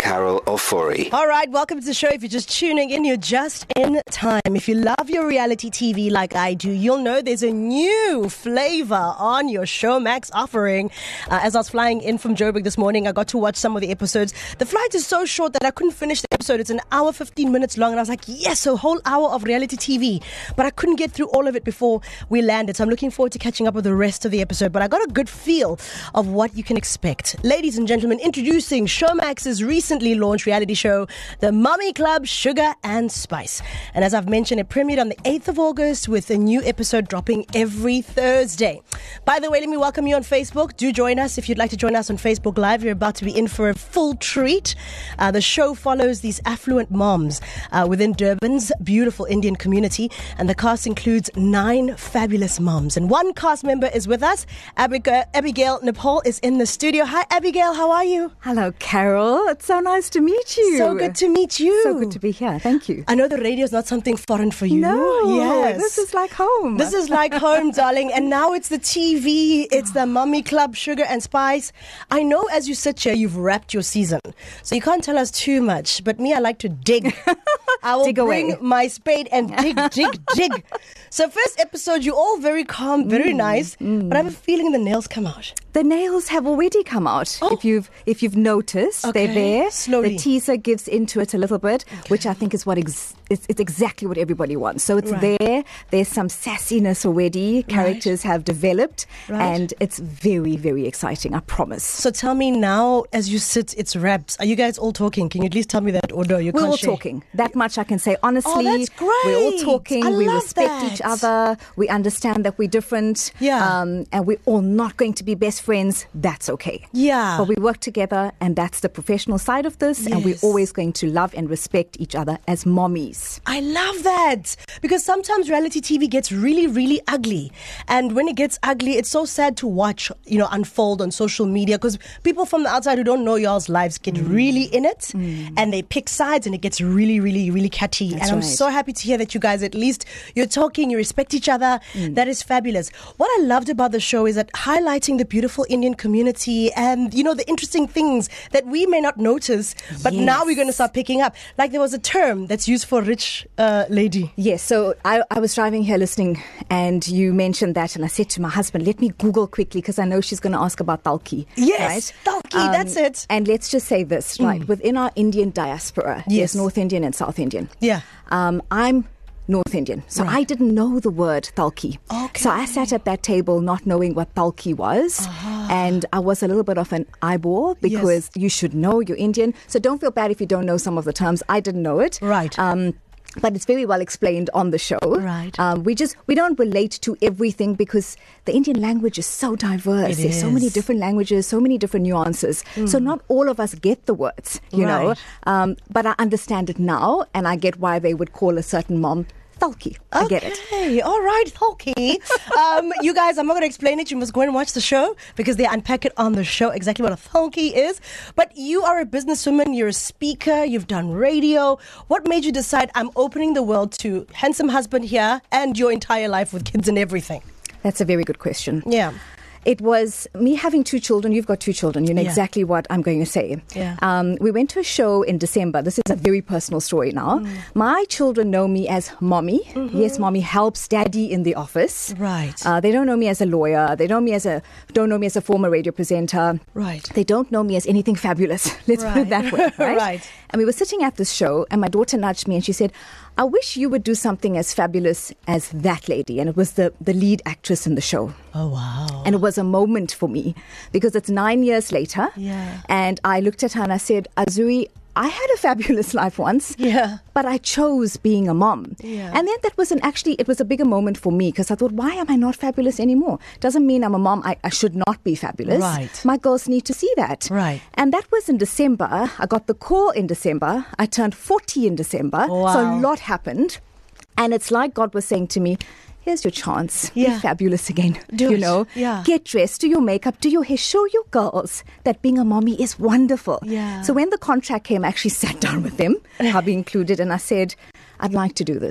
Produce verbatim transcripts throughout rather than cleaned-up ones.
Carol Ofori. All right, welcome to the show. If you're just tuning in, you're just in time. If you love your reality T V like I do, you'll know there's a new flavor on your Showmax offering. Uh, as I was flying in from Joburg this morning, I got to watch some of the episodes. The flight is so short that I couldn't finish the episode. It's an hour, fifteen minutes long. And I was like, yes, a whole hour of reality T V. But I couldn't get through all of it before we landed. So I'm looking forward to catching up with the rest of the episode. But I got a good feel of what you can expect. Ladies and gentlemen, introducing Showmax's recently launched reality show, The Mummy Club, Sugar and Spice. And as I've mentioned, it premiered on the eighth of August with a new episode dropping every Thursday. By the way, let me welcome you on Facebook. Do join us if you'd like to join us on Facebook Live. You're about to be in for a full treat. Uh, the show follows these affluent moms uh, within Durban's beautiful Indian community, and the cast includes nine fabulous moms. And one cast member is with us. Abigail, Abigail Nepal is in the studio. Hi, Abigail. How are you? Hello, Carol. It's so nice to meet you. So good to meet you. So good to be here. Thank you. I know the radio is not something foreign for you. No, yes. This is like home. This is like home, darling. And now it's the T V. It's the Mummy Club, Sugar and Spice. I know as you sit here, you've wrapped your season. So you can't tell us too much. But me, I like to dig. I will dig bring away. my spade and dig, dig, dig. So first episode, you're all very calm, very mm, nice. Mm. But I have a feeling the nails come out. The nails have already come out. Oh. If you've if you've noticed, Okay. they're there. Slowly. The teaser gives into it a little bit, Okay. which I think is what ex- it's, it's exactly what everybody wants. So it's Right. there. There's some sassiness already. Characters have developed, Right. and it's very, very exciting. I promise. So tell me now, as you sit, it's wrapped. Are you guys all talking? Can you at least tell me that? Or no, you We're can't all share? talking. That much I can say. Honestly, Oh, that's great. we're all talking. I we love respect that. each other. We understand that we're different. Yeah. Um, and we're all not going to be best friends. That's okay. Yeah. But we work together, and that's the professional side of this. And we're Yes. always going to love and respect each other as mommies. I love that, because sometimes reality T V gets really, really ugly. And when it gets ugly, it's so sad to watch, you know, unfold on social media, because people from the outside who don't know y'all's lives get mm. really in it mm. and they pick sides, and it gets really, really, really catchy. That's and I'm right. so happy to hear that you guys, at least you're talking, you respect each other. Mm. That is fabulous. What I loved about the show is that highlighting the beautiful Indian community and, you know, the interesting things that we may not notice, but Yes. now we're going to start picking up. Like there was a term that's used for rich uh, lady. Yes, so I, I was driving here listening, and you mentioned that, and I said to my husband, let me Google quickly, because I know she's going to ask about Talki. Yes, right? Talki, that's it. And let's just say this, right? Mm. Within our Indian diaspora, Yes. there's North Indian and South Indian. Yeah. Um, I'm North Indian, so Right. I didn't know the word Talki. Okay. So I sat at that table not knowing what Talki was, uh-huh. and I was a little bit of an eyeball, because Yes. you should know you're Indian. So don't feel bad if you don't know some of the terms. I didn't know it. Right. Um, But it's very well explained on the show. Right. Um, we just we don't relate to everything, because the Indian language is so diverse. It There's so many is. different languages, so many different nuances. Mm. So not all of us get the words, you know. Right. Um, but I understand it now, and I get why they would call a certain mom Talki. I Okay. get it. Okay, all right, Talki. um, you guys, I'm not going to explain it. You must go and watch the show, because they unpack it on the show exactly what a Talki is. But you are a businesswoman, you're a speaker, you've done radio. What made you decide, I'm opening the world to handsome husband here and your entire life with kids and everything? That's a very good question. Yeah. It was me having two children. You've got two children. You know Yeah. exactly what I'm going to say. Yeah. Um, we went to a show in December. This is a very personal story now. Mm. My children know me as mommy. Mm-hmm. Yes, mommy helps daddy in the office. Right. Uh, they don't know me as a lawyer. They know me as a don't know me as a former radio presenter. Right. They don't know me as anything fabulous. Let's put it that way. Right? Right. And we were sitting at this show, and my daughter nudged me, and she said, I wish you would do something as fabulous as that lady. And it was the, the lead actress in the show. Oh, wow. And it was a moment for me, because it's nine years later. Yeah. And I looked at her and I said, Azuri, I had a fabulous life once, Yeah. but I chose being a mom. Yeah. And then that was an actually, it was a bigger moment for me, because I thought, why am I not fabulous anymore? Doesn't mean I'm a mom, I, I should not be fabulous. Right. My girls need to see that. Right. And that was in December. I got the call in December. I turned forty in December. Wow. So a lot happened. And it's like God was saying to me, here's your chance. Yeah. Be fabulous again. Do you it. know, Yeah. Get dressed, do your makeup, do your hair, show your girls that being a mommy is wonderful. Yeah. So when the contract came, I actually sat down with them, hubby included, and I said, I'd like to do this.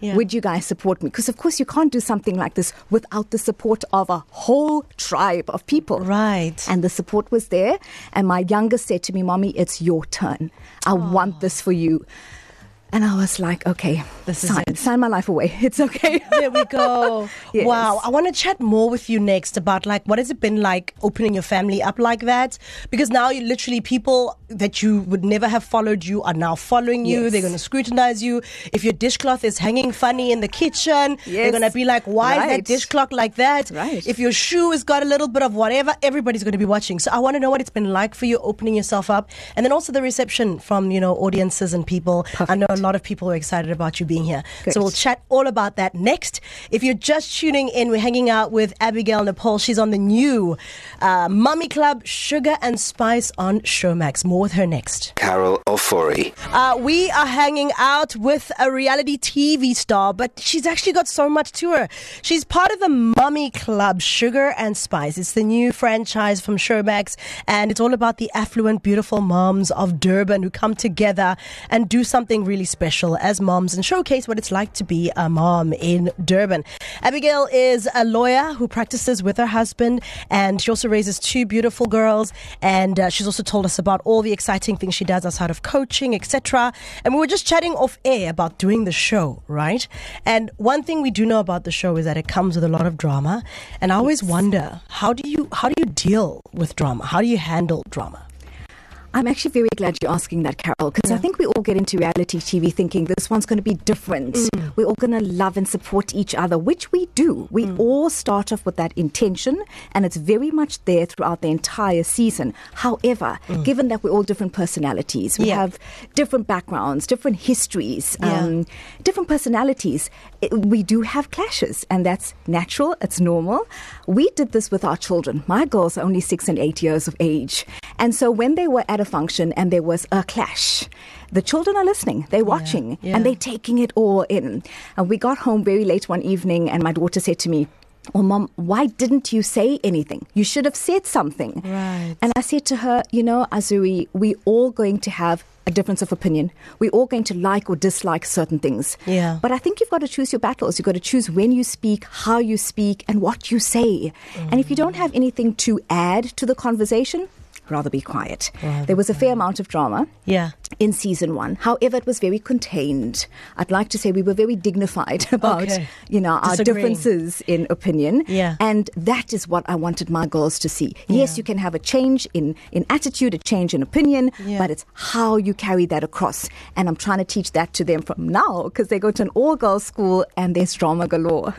Yeah. Would you guys support me? Because, of course, you can't do something like this without the support of a whole tribe of people. Right. And the support was there. And my youngest said to me, Mommy, it's your turn. I Aww. want this for you. And I was like, okay, this sign, is it. sign my life away. It's okay. There we go. Yes. Wow. I want to chat more with you next about like what has it been like opening your family up like that? Because now you literally people that you would never have followed you are now following you. Yes. They're going to scrutinize you. If your dishcloth is hanging funny in the kitchen, yes. they're going to be like, why right. is that dishcloth like that? Right. If your shoe has got a little bit of whatever, everybody's going to be watching. So I want to know what it's been like for you opening yourself up, and then also the reception from, you know, audiences and people. Perfect. I know a lot of people are excited about you being here. Good. So we'll chat all about that next. If you're just tuning in, we're hanging out with Abigail Nepal. She's on the new uh, Mummy Club, Sugar and Spice on Showmax. More with her next. Carol Ofori. Uh, we are hanging out with a reality T V star, but she's actually got so much to her. She's part of the Mummy Club, Sugar and Spice. It's the new franchise from Showmax, and it's all about the affluent, beautiful moms of Durban who come together and do something really special as moms and showcase what it's like to be a mom in Durban. Abigail is a lawyer who practices with her husband, and she also raises two beautiful girls, and uh, she's also told us about all the exciting things she does outside of coaching, et cetera. And we were just chatting off air about doing the show, right? And one thing we do know about the show is that it comes with a lot of drama, and I always wonder, how do you how do you deal with drama? How do you handle drama? I'm actually very glad you're asking that, Carol, because Yeah. I think we all get into reality T V thinking this one's going to be different. Mm. We're all going to love and support each other, which we do. We mm. all start off with that intention, and it's very much there throughout the entire season. However, mm. given that we're all different personalities, we yeah. have different backgrounds, different histories, yeah. um, different personalities, it, we do have clashes, and that's natural, it's normal. We did this with our children. My girls are only six and eight years of age. And so when they were at a function and there was a clash, the children are listening, they're watching, yeah, yeah. and they're taking it all in. And we got home very late one evening, and my daughter said to me, "Oh, Mom, why didn't you say anything? You should have said something." Right. And I said to her, you know, Azuri, we're all going to have a difference of opinion. We're all going to like or dislike certain things. Yeah. But I think you've got to choose your battles. You've got to choose when you speak, how you speak, and what you say. Mm. And if you don't have anything to add to the conversation, rather be quiet. Rather there was a fair amount of drama yeah. in season one. However, it was very contained. I'd like to say we were very dignified about, Okay. you know, our Disagreeing. differences in opinion. Yeah. And that is what I wanted my girls to see. Yes, Yeah. you can have a change in, in attitude, a change in opinion, Yeah. but it's how you carry that across. And I'm trying to teach that to them from now, because they go to an all-girls school and there's drama galore.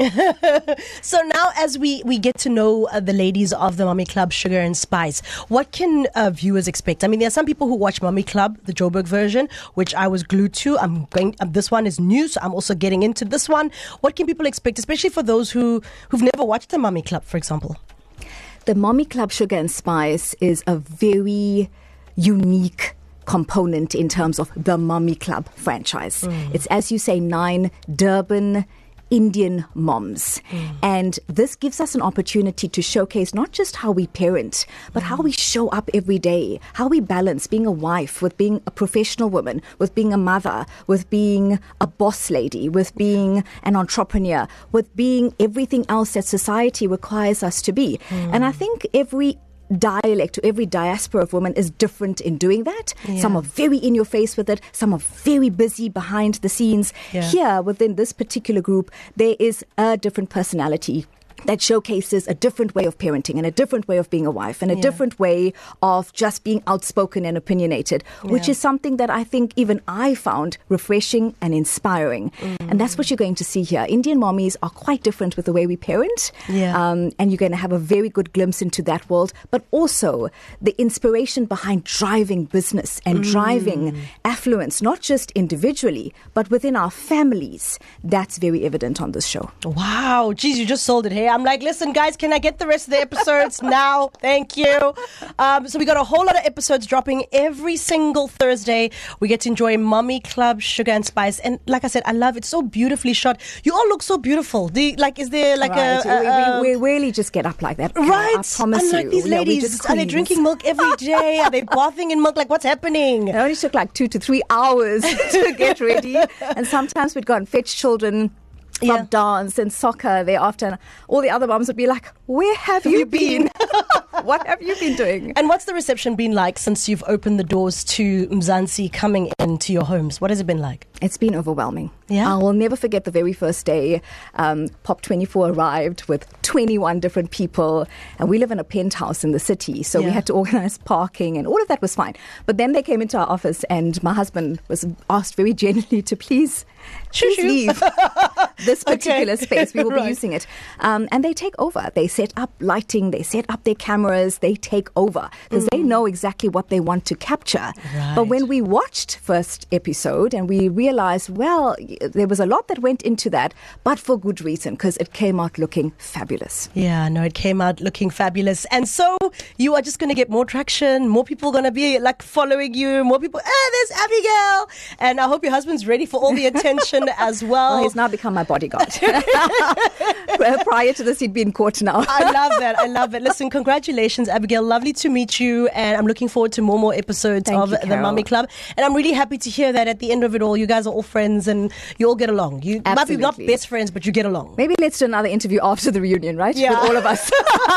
So now as we, we get to know uh, the ladies of the Mummy Club, Sugar and Spice, what can uh, viewers expect? I mean, there are some people who watch Mummy Club, the Joburg version, which I was glued to. I'm going. Uh, this one is new, so I'm also getting into this one. What can people expect, especially for those who, who've never watched the Mummy Club, for example? The Mummy Club Sugar and Spice is a very unique component in terms of the Mummy Club franchise. Mm. It's, as you say, nine Durban Indian moms. Mm. And this gives us an opportunity to showcase not just how we parent, but mm. how we show up every day, how we balance being a wife with being a professional woman, with being a mother, with being a boss lady, with being an entrepreneur, with being everything else that society requires us to be. Mm. And I think every dialect or every diaspora of women is different in doing that. Yeah. Some are very in your face with it. Some are very busy behind the scenes. Yeah. Here, within this particular group, there is a different personality that showcases a different way of parenting and a different way of being a wife and a Yeah. different way of just being outspoken and opinionated, which Yeah. is something that I think even I found refreshing and inspiring. Mm. And that's what you're going to see here. Indian mommies are quite different with the way we parent. Yeah. Um, and you're going to have a very good glimpse into that world, but also the inspiration behind driving business and mm. driving affluence, not just individually, but within our families. That's very evident on this show. Wow. Geez, you just sold it. Hey, I'm like, listen, guys, can I get the rest of the episodes now? Thank you. Um, so we got a whole lot of episodes dropping every single Thursday. We get to enjoy Mommy Club, Sugar and Spice. And like I said, I love it. So beautifully shot. You all look so beautiful. Do you, like, is there like right. a... a, a we, we, we really just get up like that. Right. I promise Unlike you. these Yeah, ladies, just are they queens. drinking milk every day? Are they bathing in milk? Like, what's happening? It only took like two to three hours to get ready. And sometimes we'd go and fetch children from Yeah. dance and soccer thereafter. And all the other moms would be like, where have you been? What have you been doing? And what's the reception been like since you've opened the doors to Mzansi coming into your homes? What has it been like? It's been overwhelming. Yeah? I will never forget the very first day. Um, Pop twenty-four arrived with twenty-one different people, and we live in a penthouse in the city, so Yeah. we had to organize parking, and all of that was fine. But then they came into our office, and my husband was asked very gently to please, Shoo, please shoo. leave this particular Okay. space. We will Right. be using it. Um, and they take over. They set up lighting, they set up their cameras, they take over, because they know exactly what they want to capture. Right. But when we watched first episode and we realized, well, y- there was a lot that went into that, but for good reason, because it came out looking fabulous. Yeah, no, it came out looking fabulous. And so you are just going to get more traction. More people are going to be like following you. More people, ah, there's Abigail. And I hope your husband's ready for all the attention as well. Well, he's now become my bodyguard. Prior to this, he'd been caught now. I love that. I love it. Listen, congratulations, Abigail. Lovely to meet you. And I'm looking forward to more, more episodes Thank of you, the Carol. Mommy Club. And I'm really happy to hear that at the end of it all, you guys are all friends and you all get along. You might be not Absolutely. best friends, but you get along. Maybe let's do another interview after the reunion, right? Yeah. With all of us.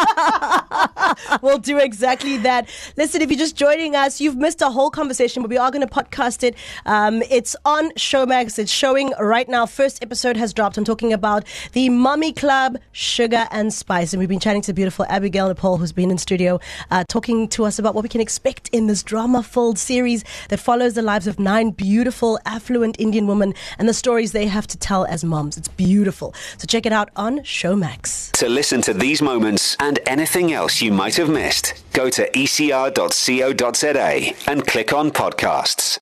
We'll do exactly that. Listen, if you're just joining us, you've missed a whole conversation, but we are going to podcast it. Um, it's on Showmax. It's showing right now. First episode has dropped. I'm talking about the Mommy Club, Sugar and Spice. And we've been chatting to the beautiful Abigail Nepal, who's been in studio, uh, talking to us about what we can expect in this drama-filled series that follows the lives of nine beautiful, affluent Indian women and the stories they have to tell as moms. It's beautiful. So check it out on Showmax. To listen to these moments and anything else you might have missed, go to e c r dot co dot za and click on podcasts.